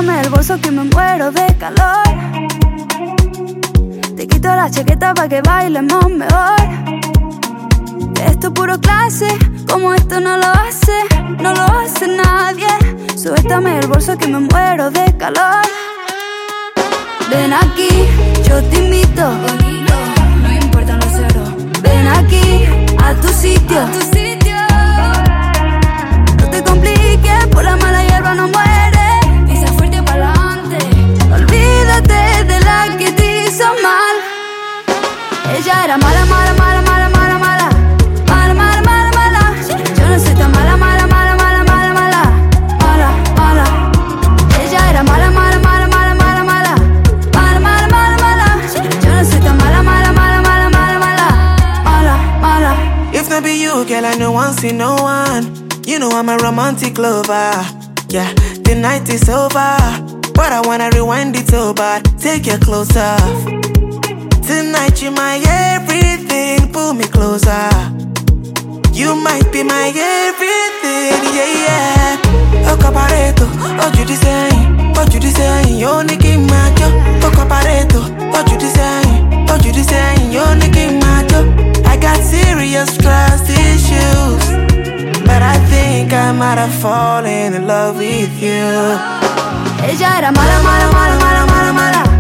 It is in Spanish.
Suéltame el bolso que me muero de calor. Te quito la chaqueta pa' que bailemos mejor. Esto es puro clase, como esto no lo hace nadie. Suéltame el bolso que me muero de calor. Ven aquí, yo te invito. No importa los ceros. Ven aquí, a tu sitio. No te compliques, por la mala hierba no muere. Pisa fuerte pa'lante. Olvídate de la que te hizo mal. Ella era mala, mala, mala, mala, mala, mala. Mala, mala, mala, mala. Yo no soy tan mala, mala, mala, mala, mala, mala. Mala, mala. Ella era mala, mala, mala, mala, mala, mala. Mala, mala, mala, mala. Yo no soy tan mala, mala, mala, mala, mala, mala. Mala, mala. If not be you, girl, I no one see no one. You know I'm a romantic lover. Yeah, the night is over, but I wanna rewind it so bad. Take your clothes off. Tonight you're my everything, pull me closer. You might be my everything, yeah, yeah. Oh, cabareto, oh, you design, yo, Nicki Macho. Oh, cabareto, oh, you design, yo, Nicki Macho. I got serious trust issues, but I think I might have fallen in love with you. Ella era mala, mala, mala, mala, mala, mala.